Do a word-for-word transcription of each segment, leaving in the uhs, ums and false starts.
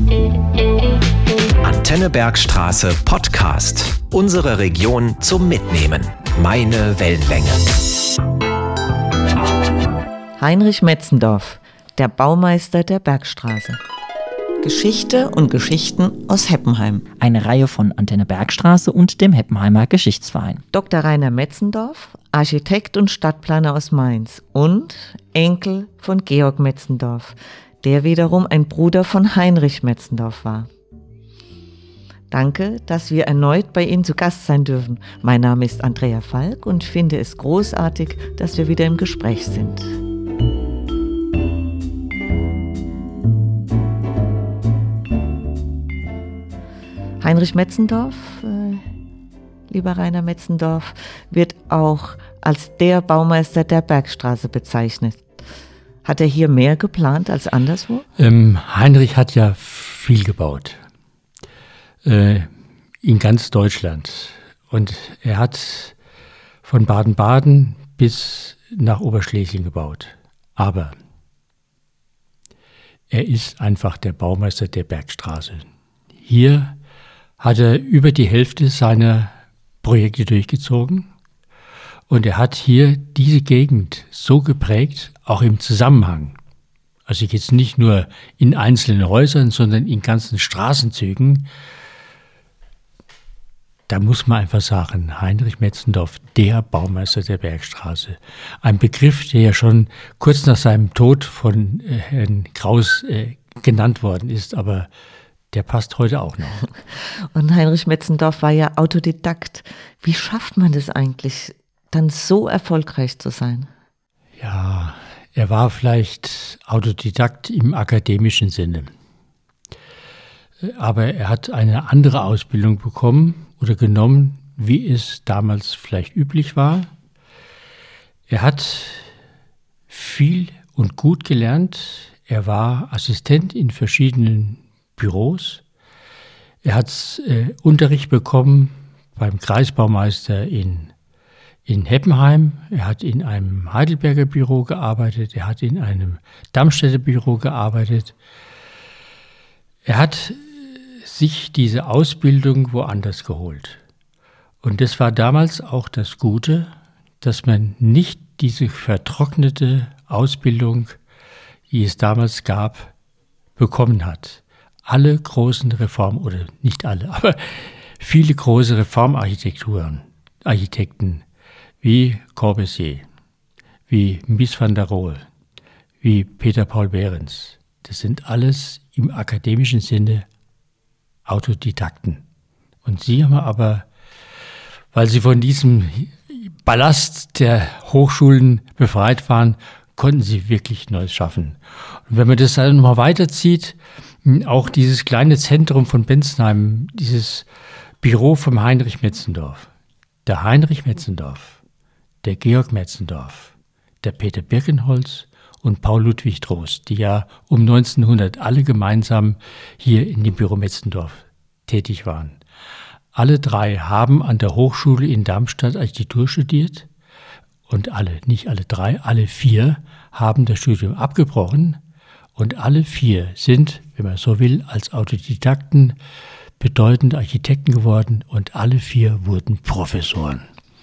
Antenne Bergstraße Podcast. Unsere Region zum Mitnehmen. Meine Wellenlänge. Heinrich Metzendorf, der Baumeister der Bergstraße. Geschichte und Geschichten aus Heppenheim. Eine Reihe von Antenne Bergstraße und dem Heppenheimer Geschichtsverein. Doktor Rainer Metzendorf, Architekt und Stadtplaner aus Mainz und Enkel von Georg Metzendorf, der wiederum ein Bruder von Heinrich Metzendorf war. Danke, dass wir erneut bei Ihnen zu Gast sein dürfen. Mein Name ist Andrea Falk und finde es großartig, dass wir wieder im Gespräch sind. Heinrich Metzendorf, äh, lieber Rainer Metzendorf, wird auch als der Baumeister der Bergstraße bezeichnet. Hat er hier mehr geplant als anderswo? Ähm, Heinrich hat ja viel gebaut. Äh, in ganz Deutschland. Und er hat von Baden-Baden bis nach Oberschlesien gebaut. Aber er ist einfach der Baumeister der Bergstraße. Hier hat er über die Hälfte seiner Projekte durchgezogen und er hat hier diese Gegend so geprägt, auch im Zusammenhang. Also jetzt nicht nur in einzelnen Häusern, sondern in ganzen Straßenzügen. Da muss man einfach sagen, Heinrich Metzendorf, der Baumeister der Bergstraße. Ein Begriff, der ja schon kurz nach seinem Tod von äh, Herrn Kraus äh, genannt worden ist, aber der passt heute auch noch. Und Heinrich Metzendorf war ja Autodidakt. Wie schafft man das eigentlich, dann so erfolgreich zu sein? Ja, er war vielleicht Autodidakt im akademischen Sinne. Aber er hat eine andere Ausbildung bekommen oder genommen, wie es damals vielleicht üblich war. Er hat viel und gut gelernt. Er war Assistent in verschiedenen Büros. Er hat äh, Unterricht bekommen beim Kreisbaumeister in, in Heppenheim. Er hat in einem Heidelberger Büro gearbeitet. Er hat in einem Darmstädter Büro gearbeitet. Er hat sich diese Ausbildung woanders geholt. Und das war damals auch das Gute, dass man nicht diese vertrocknete Ausbildung, die es damals gab, bekommen hat. Alle großen Reformen, oder nicht alle, aber viele große Reformarchitekturen, Architekten wie Corbusier, wie Mies van der Rohe, wie Peter Paul Behrens, das sind alles im akademischen Sinne Autodidakten. Und sie haben aber, weil sie von diesem Ballast der Hochschulen befreit waren, konnten sie wirklich Neues schaffen. Und wenn man das dann mal weiterzieht, auch dieses kleine Zentrum von Bensheim, dieses Büro vom Heinrich Metzendorf. Der Heinrich Metzendorf, der Georg Metzendorf, der Peter Birkenholz und Paul Ludwig Trost, die ja um neunzehnhundert alle gemeinsam hier in dem Büro Metzendorf tätig waren. Alle drei haben an der Hochschule in Darmstadt Architektur studiert und alle, nicht alle drei, alle vier haben das Studium abgebrochen. Und alle vier sind, wenn man so will, als Autodidakten bedeutende Architekten geworden und alle vier wurden Professoren.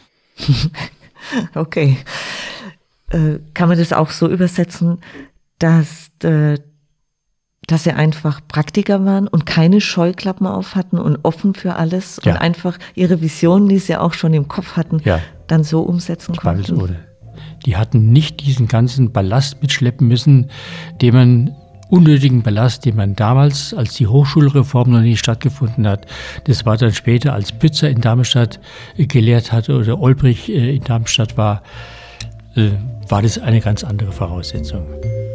Okay. Äh, kann man das auch so übersetzen, dass, äh, dass sie einfach Praktiker waren und keine Scheuklappen auf hatten und offen für alles Ja. und einfach ihre Visionen, die sie auch schon im Kopf hatten, Ja. dann so umsetzen konnten? Zweifelsohne. Die hatten nicht diesen ganzen Ballast mitschleppen müssen, den man, unnötigen Ballast, den man damals, als die Hochschulreform noch nicht stattgefunden hat, das war dann später, als Bützer in Darmstadt äh, gelehrt hatte oder Olbrich äh, in Darmstadt war, äh, war das eine ganz andere Voraussetzung.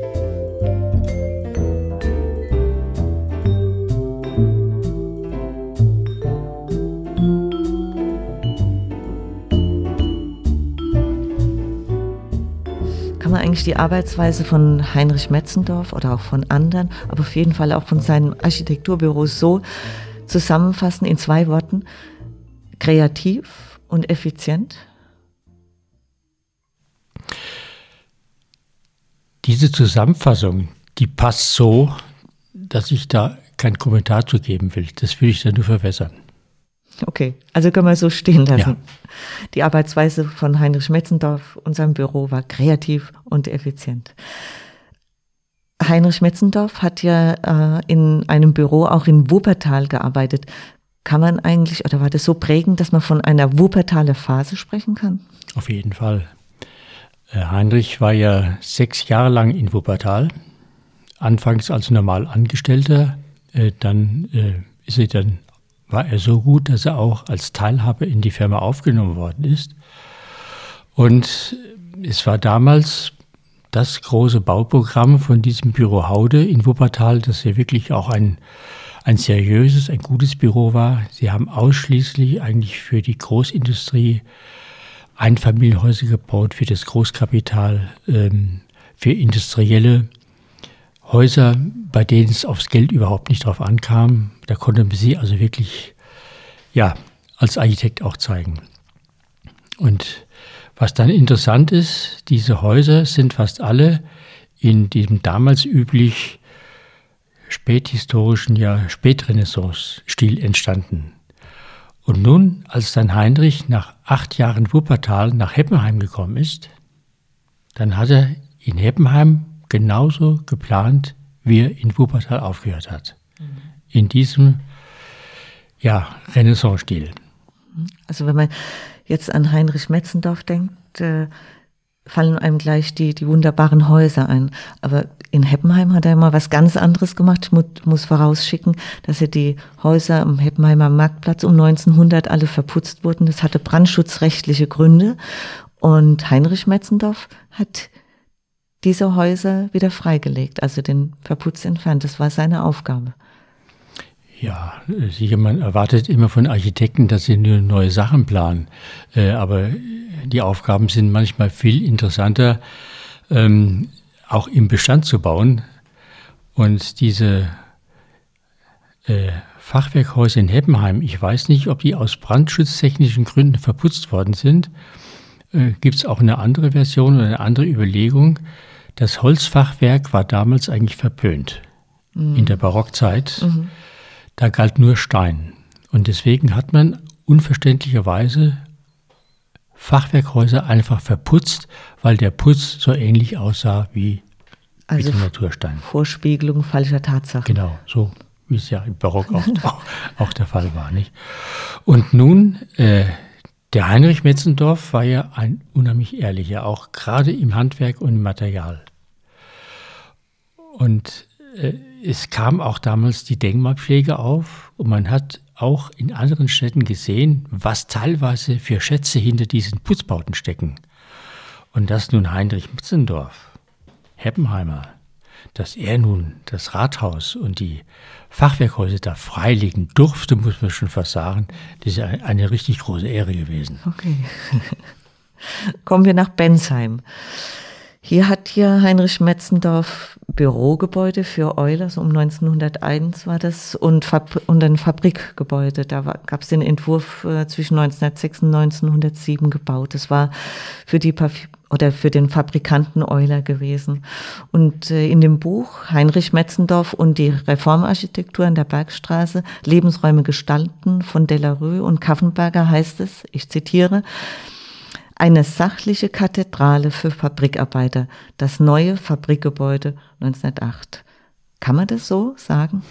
Kann man eigentlich die Arbeitsweise von Heinrich Metzendorf oder auch von anderen, aber auf jeden Fall auch von seinem Architekturbüro so zusammenfassen in zwei Worten: kreativ und effizient? Diese Zusammenfassung, die passt so, dass ich da keinen Kommentar zu geben will. Das will ich dann nur verwässern. Okay, also können wir so stehen lassen. Ja. Die Arbeitsweise von Heinrich Metzendorf und seinem Büro war kreativ und effizient. Heinrich Metzendorf hat ja äh, in einem Büro auch in Wuppertal gearbeitet. Kann man eigentlich, oder war das so prägend, dass man von einer Wuppertaler Phase sprechen kann? Auf jeden Fall. Äh, Heinrich war ja sechs Jahre lang in Wuppertal, anfangs als normal Angestellter, äh, dann äh, ist er dann war er so gut, dass er auch als Teilhaber in die Firma aufgenommen worden ist. Und es war damals das große Bauprogramm von diesem Büro Haude in Wuppertal, das ja wirklich auch ein, ein seriöses, ein gutes Büro war. Sie haben ausschließlich eigentlich für die Großindustrie Einfamilienhäuser gebaut, für das Großkapital, ähm, für industrielle Häuser, bei denen es aufs Geld überhaupt nicht drauf ankam. Da konnte man sie also wirklich, ja, als Architekt auch zeigen. Und was dann interessant ist, diese Häuser sind fast alle in diesem damals üblich späthistorischen, ja, Spätrenaissance-Stil entstanden. Und nun, als dann Heinrich nach acht Jahren Wuppertal nach Heppenheim gekommen ist, dann hat er in Heppenheim genauso geplant, wie er in Wuppertal aufgehört hat. Mhm. In diesem, ja, Renaissance-Stil. Also wenn man jetzt an Heinrich Metzendorf denkt, äh, fallen einem gleich die, die wunderbaren Häuser ein. Aber in Heppenheim hat er immer was ganz anderes gemacht. Ich mu- muss vorausschicken, dass er die Häuser am Heppenheimer Marktplatz um neunzehnhundert alle verputzt wurden. Das hatte brandschutzrechtliche Gründe. Und Heinrich Metzendorf hat diese Häuser wieder freigelegt, also den Verputz entfernt. Das war seine Aufgabe. Ja, sicher, man erwartet immer von Architekten, dass sie nur neue Sachen planen. Äh, aber die Aufgaben sind manchmal viel interessanter, ähm, auch im Bestand zu bauen. Und diese äh, Fachwerkhäuser in Heppenheim, ich weiß nicht, ob die aus brandschutztechnischen Gründen verputzt worden sind. Äh, gibt es auch eine andere Version oder eine andere Überlegung. Das Holzfachwerk war damals eigentlich verpönt, mhm. in der Barockzeit. Mhm. Da galt nur Stein. Und deswegen hat man unverständlicherweise Fachwerkhäuser einfach verputzt, weil der Putz so ähnlich aussah wie, also wie der Naturstein. Vorspiegelung falscher Tatsachen. Genau, so wie es ja im Barock auch, auch, auch der Fall war. Nicht? Und nun, äh, der Heinrich Metzendorf war ja ein unheimlich ehrlicher, auch gerade im Handwerk und im Material. Und äh, es kam auch damals die Denkmalpflege auf und man hat auch in anderen Städten gesehen, was teilweise für Schätze hinter diesen Putzbauten stecken. Und dass nun Heinrich Metzendorf, Heppenheimer, dass er nun das Rathaus und die Fachwerkhäuser da freilegen durfte, muss man schon fast sagen, das ist eine, eine richtig große Ehre gewesen. Okay. Kommen wir nach Bensheim. Hier hat hier Heinrich Metzendorf Bürogebäude für Euler, so um neunzehnhunderteins war das, und, Fabri- und ein Fabrikgebäude. Da gab es den Entwurf äh, zwischen neunzehnhundertsechs und neunzehnhundertsieben gebaut. Das war für die Parf- oder für den Fabrikanten Euler gewesen. Und äh, in dem Buch Heinrich Metzendorf und die Reformarchitektur in der Bergstraße, Lebensräume gestalten von Delarue und Kaffenberger heißt es, ich zitiere, eine sachliche Kathedrale für Fabrikarbeiter, das neue Fabrikgebäude neunzehnhundertacht. Kann man das so sagen?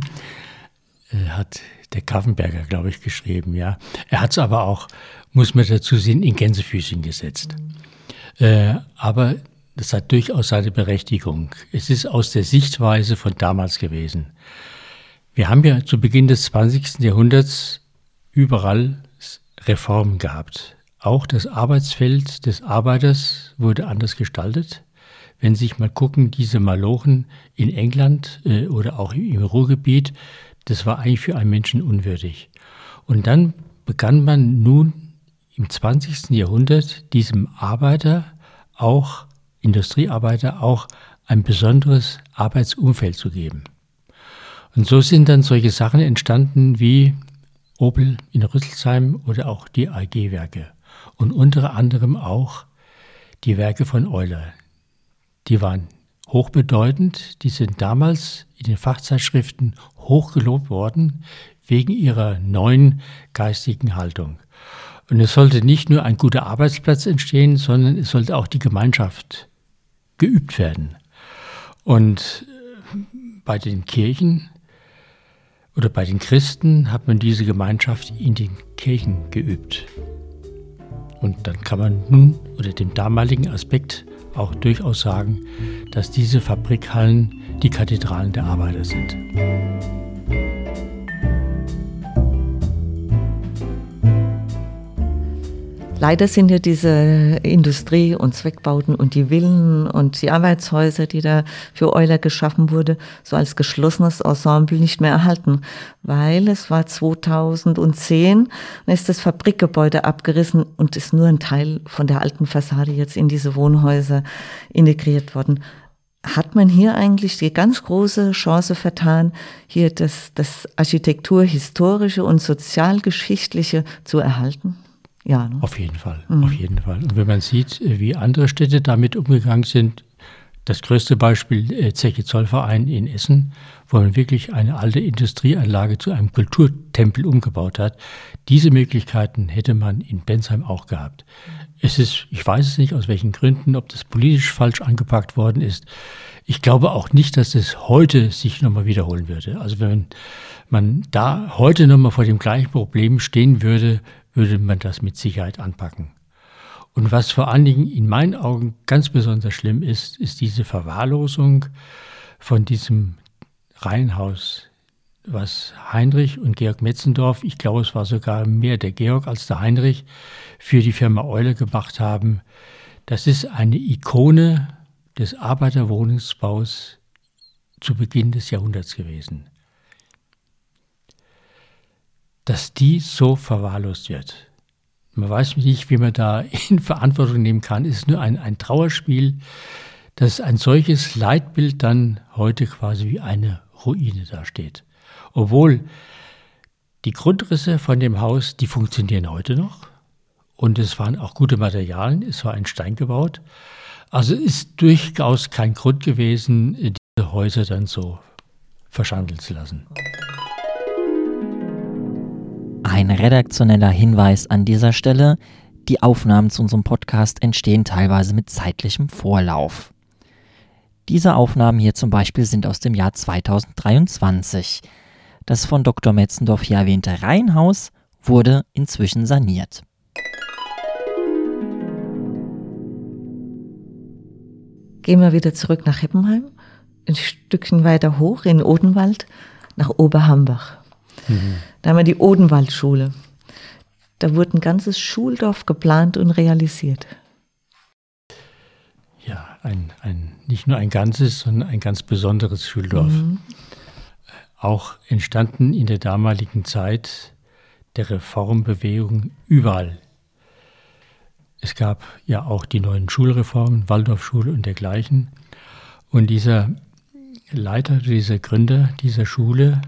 Hat der Kaffenberger, glaube ich, geschrieben, ja. Er hat es aber auch, muss man dazu sehen, in Gänsefüßchen gesetzt. Mhm. Äh, aber das hat durchaus seine Berechtigung. Es ist aus der Sichtweise von damals gewesen. Wir haben ja zu Beginn des zwanzigsten Jahrhunderts überall Reformen gehabt. Auch das Arbeitsfeld des Arbeiters wurde anders gestaltet. Wenn Sie sich mal gucken, diese Malochen in England äh, oder auch im Ruhrgebiet, das war eigentlich für einen Menschen unwürdig. Und dann begann man nun im zwanzigsten Jahrhundert diesem Arbeiter, auch Industriearbeiter, auch ein besonderes Arbeitsumfeld zu geben. Und so sind dann solche Sachen entstanden wie Opel in Rüsselsheim oder auch die A G-Werke. Und unter anderem auch die Werke von Euler. Die waren hochbedeutend. Die sind damals in den Fachzeitschriften hochgelobt worden wegen ihrer neuen geistigen Haltung. Und es sollte nicht nur ein guter Arbeitsplatz entstehen, sondern es sollte auch die Gemeinschaft geübt werden. Und bei den Kirchen oder bei den Christen hat man diese Gemeinschaft in den Kirchen geübt. Und dann kann man nun unter dem damaligen Aspekt auch durchaus sagen, dass diese Fabrikhallen die Kathedralen der Arbeiter sind. Leider sind ja diese Industrie- und Zweckbauten und die Villen und die Arbeitshäuser, die da für Euler geschaffen wurde, so als geschlossenes Ensemble nicht mehr erhalten, weil es war zweitausendzehn, dann ist das Fabrikgebäude abgerissen und ist nur ein Teil von der alten Fassade jetzt in diese Wohnhäuser integriert worden. Hat man hier eigentlich die ganz große Chance vertan, hier das, das Architekturhistorische und Sozialgeschichtliche zu erhalten? Ja, ne? Auf jeden Fall, Mhm. auf jeden Fall. Und wenn man sieht, wie andere Städte damit umgegangen sind, das größte Beispiel äh, Zeche Zollverein in Essen, wo man wirklich eine alte Industrieanlage zu einem Kulturtempel umgebaut hat. Diese Möglichkeiten hätte man in Bensheim auch gehabt. Es ist, ich weiß es nicht, aus welchen Gründen, ob das politisch falsch angepackt worden ist. Ich glaube auch nicht, dass es heute sich nochmal wiederholen würde. Also wenn man da heute nochmal vor dem gleichen Problem stehen würde, würde man das mit Sicherheit anpacken. Und was vor allen Dingen in meinen Augen ganz besonders schlimm ist, ist diese Verwahrlosung von diesem Reihenhaus, was Heinrich und Georg Metzendorf, ich glaube, es war sogar mehr der Georg als der Heinrich, für die Firma Euler gemacht haben. Das ist eine Ikone des Arbeiterwohnungsbaus zu Beginn des Jahrhunderts gewesen. Dass die so verwahrlost wird. Man weiß nicht, wie man da in Verantwortung nehmen kann. Es ist nur ein, ein Trauerspiel, dass ein solches Leitbild dann heute quasi wie eine Ruine dasteht. Obwohl die Grundrisse von dem Haus, die funktionieren heute noch. Und es waren auch gute Materialien, es war in Stein gebaut. Also ist durchaus kein Grund gewesen, diese Häuser dann so verschandeln zu lassen. Ein redaktioneller Hinweis an dieser Stelle: Die Aufnahmen zu unserem Podcast entstehen teilweise mit zeitlichem Vorlauf. Diese Aufnahmen hier zum Beispiel sind aus dem Jahr zweitausenddreiundzwanzig. Das von Doktor Metzendorf hier erwähnte Reihenhaus wurde inzwischen saniert. Gehen wir wieder zurück nach Heppenheim, ein Stückchen weiter hoch in Odenwald, nach Oberhambach. Mhm. Da haben wir die Odenwaldschule. Da wurde ein ganzes Schuldorf geplant und realisiert. Ja, ein, ein, nicht nur ein ganzes, sondern ein ganz besonderes Schuldorf. Mhm. Auch entstanden in der damaligen Zeit der Reformbewegung überall. Es gab ja auch die neuen Schulreformen, Waldorfschule und dergleichen. Und dieser Leiter, dieser Gründer dieser Schule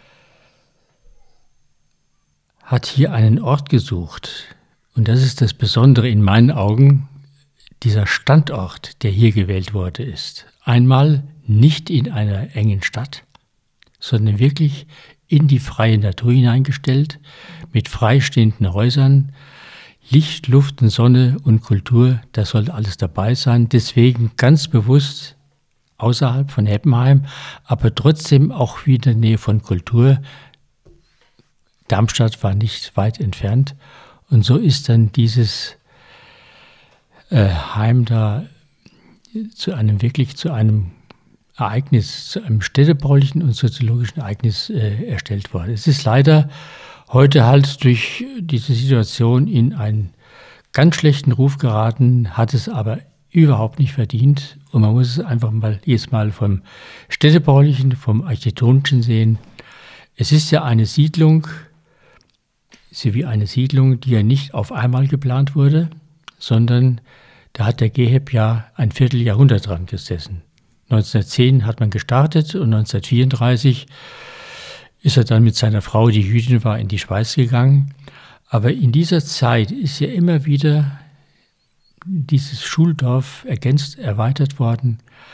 hat hier einen Ort gesucht. Und das ist das Besondere in meinen Augen, dieser Standort, der hier gewählt worden ist. Einmal nicht in einer engen Stadt, sondern wirklich in die freie Natur hineingestellt, mit freistehenden Häusern, Licht, Luft und Sonne und Kultur, das sollte alles dabei sein. Deswegen ganz bewusst außerhalb von Heppenheim, aber trotzdem auch wieder in der Nähe von Kultur. Darmstadt war nicht weit entfernt. Und so ist dann dieses äh, Heim da zu einem wirklich zu einem Ereignis, zu einem städtebaulichen und soziologischen Ereignis äh, erstellt worden. Es ist leider heute halt durch diese Situation in einen ganz schlechten Ruf geraten, hat es aber überhaupt nicht verdient. Und man muss es einfach mal jetzt mal vom städtebaulichen, vom architektonischen sehen. Es ist ja eine Siedlung, so wie eine Siedlung, die ja nicht auf einmal geplant wurde, sondern da hat der Geheb ja ein Vierteljahrhundert dran gesessen. neunzehnhundertzehn hat man gestartet und neunzehnhundertvierunddreißig ist er dann mit seiner Frau, die Jüdin war, in die Schweiz gegangen. Aber in dieser Zeit ist ja immer wieder dieses Schuldorf ergänzt, erweitert worden.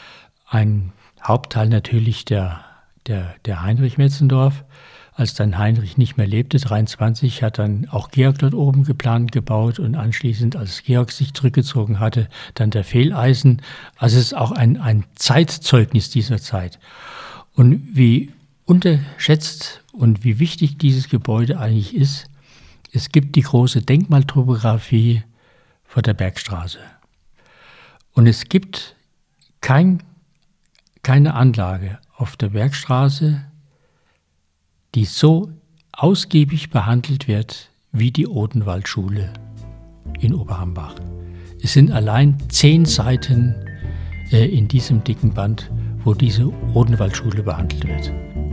Ein Hauptteil natürlich der, der, der Heinrich Metzendorf. Als dann Heinrich nicht mehr lebte, dreiundzwanzig, hat dann auch Georg dort oben geplant, gebaut und anschließend, als Georg sich zurückgezogen hatte, dann der Fehleisen. Also es ist auch ein, ein Zeitzeugnis dieser Zeit. Und wie unterschätzt und wie wichtig dieses Gebäude eigentlich ist, es gibt die große Denkmaltopographie vor der Bergstraße. Und es gibt kein, keine Anlage auf der Bergstraße, die so ausgiebig behandelt wird wie die Odenwaldschule in Oberhambach. Es sind allein zehn Seiten äh, in diesem dicken Band, wo diese Odenwaldschule behandelt wird.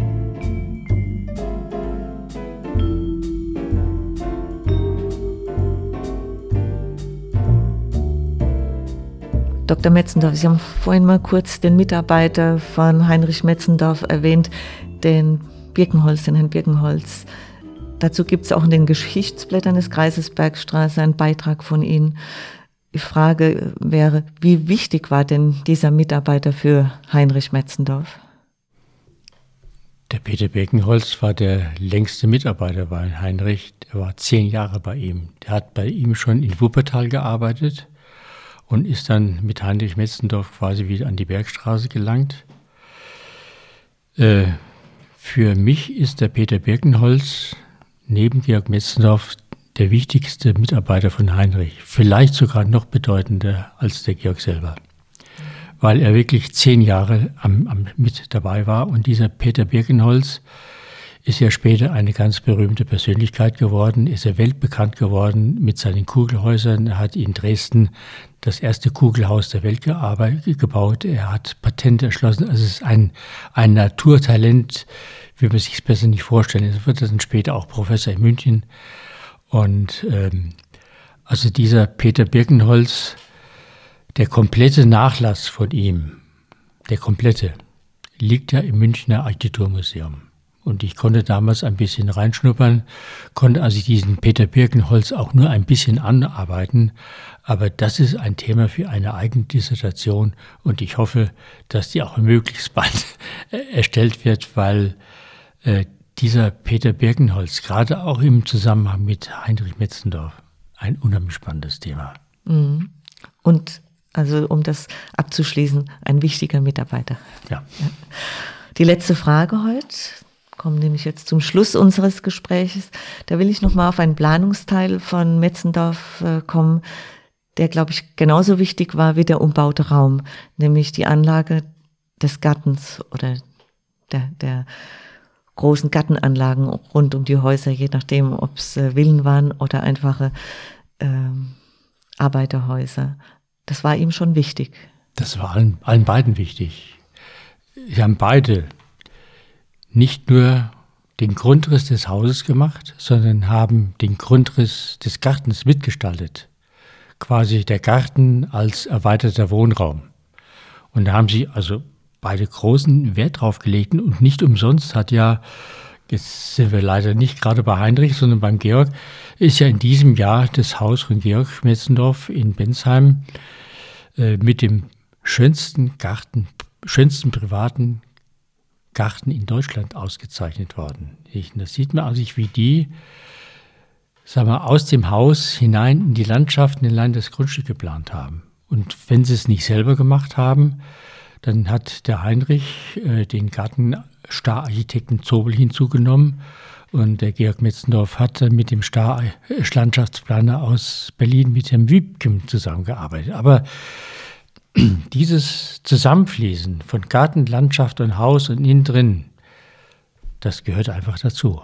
Doktor Metzendorf, Sie haben vorhin mal kurz den Mitarbeiter von Heinrich Metzendorf erwähnt, den Birkenholz, den Herrn Birkenholz. Dazu gibt es auch in den Geschichtsblättern des Kreises Bergstraße einen Beitrag von Ihnen. Die Frage wäre, wie wichtig war denn dieser Mitarbeiter für Heinrich Metzendorf? Der Peter Birkenholz war der längste Mitarbeiter bei Heinrich. Er war zehn Jahre bei ihm. Der hat bei ihm schon in Wuppertal gearbeitet und ist dann mit Heinrich Metzendorf quasi wieder an die Bergstraße gelangt. Äh, Für mich ist der Peter Birkenholz neben Georg Metzendorf der wichtigste Mitarbeiter von Heinrich. Vielleicht sogar noch bedeutender als der Georg selber. Weil er wirklich zehn Jahre am, am, mit dabei war. Und dieser Peter Birkenholz ist ja später eine ganz berühmte Persönlichkeit geworden, ist er weltbekannt geworden mit seinen Kugelhäusern. Er hat in Dresden das erste Kugelhaus der Welt gebaut. Er hat Patente erschlossen. Also es ist ein, ein Naturtalent, wie man sich es besser nicht vorstellen. Er wird dann später auch Professor in München. Und ähm, also dieser Peter Birkenholz, der komplette Nachlass von ihm, der komplette, liegt ja im Münchner Architekturmuseum. Und ich konnte damals ein bisschen reinschnuppern, konnte also diesen Peter Birkenholz auch nur ein bisschen anarbeiten. Aber das ist ein Thema für eine eigene Dissertation und ich hoffe, dass die auch möglichst bald erstellt wird, weil äh, dieser Peter Birkenholz, gerade auch im Zusammenhang mit Heinrich Metzendorf, ein unheimlich spannendes Thema. Mhm. Und also um das abzuschließen, ein wichtiger Mitarbeiter. Ja. Ja. Die letzte Frage heute. Kommen nämlich jetzt zum Schluss unseres Gespräches. Da will ich nochmal auf einen Planungsteil von Metzendorf äh, kommen, der, glaube ich, genauso wichtig war wie der umbaute Raum, nämlich die Anlage des Gartens oder der, der großen Gartenanlagen rund um die Häuser, je nachdem, ob es äh, Villen waren oder einfache äh, Arbeiterhäuser. Das war ihm schon wichtig. Das war allen, allen beiden wichtig. Sie haben beide nicht nur den Grundriss des Hauses gemacht, sondern haben den Grundriss des Gartens mitgestaltet. Quasi der Garten als erweiterter Wohnraum. Und da haben sie also beide großen Wert drauf gelegt. Und nicht umsonst hat ja, jetzt sind wir leider nicht gerade bei Heinrich, sondern beim Georg, ist ja in diesem Jahr das Haus von Georg Metzendorf in Bensheim äh, mit dem schönsten Garten, schönsten privaten Garten in Deutschland ausgezeichnet worden. Da sieht man also, wie die, sagen wir, aus dem Haus hinein in die Landschaften, hinein das Grundstück geplant haben. Und wenn sie es nicht selber gemacht haben, dann hat der Heinrich äh, den Gartenstar-Architekten Zobel hinzugenommen und der Georg Metzendorf hat dann mit dem Star-Landschaftsplaner aus Berlin, mit Herrn Wiebken, zusammengearbeitet. Aber dieses Zusammenfließen von Garten, Landschaft und Haus und innen drin, das gehört einfach dazu.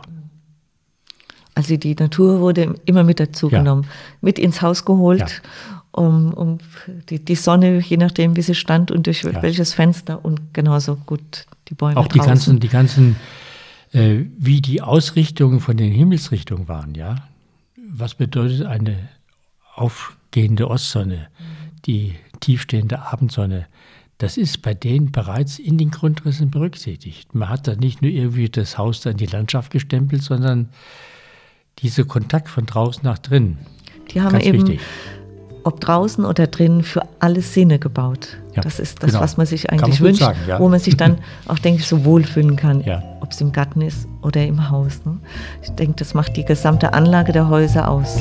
Also die Natur wurde immer mit dazu ja. genommen, mit ins Haus geholt, ja. um, um die, die Sonne, je nachdem wie sie stand und durch ja. welches Fenster und genauso gut die Bäume auch die draußen. ganzen, die ganzen, äh, wie die Ausrichtungen von den Himmelsrichtungen waren, ja. Was bedeutet eine aufgehende Ostsonne, die tiefstehende Abendsonne? Das ist bei denen bereits in den Grundrissen berücksichtigt. Man hat da nicht nur irgendwie das Haus da in die Landschaft gestempelt, sondern dieser Kontakt von draußen nach drin. Die haben Ganz eben, wichtig. ob draußen oder drin, für alle Sinne gebaut. Ja, das ist das, genau. was man sich Kann man eigentlich gut wünscht, sagen, ja. wo man sich dann auch, denke ich, so wohlfühlen kann, Ja. ob es im Garten ist oder im Haus. Ne? Ich denke, das macht die gesamte Anlage der Häuser aus.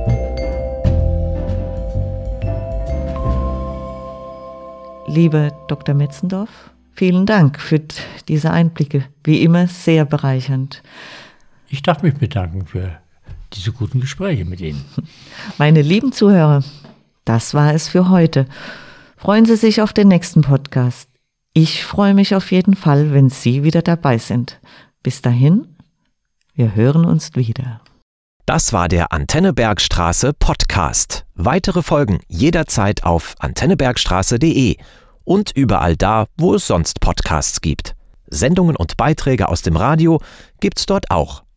Liebe Doktor Metzendorf, vielen Dank für diese Einblicke. Wie immer sehr bereichernd. Ich darf mich bedanken für diese guten Gespräche mit Ihnen. Meine lieben Zuhörer, das war es für heute. Freuen Sie sich auf den nächsten Podcast. Ich freue mich auf jeden Fall, wenn Sie wieder dabei sind. Bis dahin, wir hören uns wieder. Das war der Antenne Bergstraße Podcast. Weitere Folgen jederzeit auf antennebergstraße punkt de und überall da, wo es sonst Podcasts gibt. Sendungen und Beiträge aus dem Radio gibt's dort auch.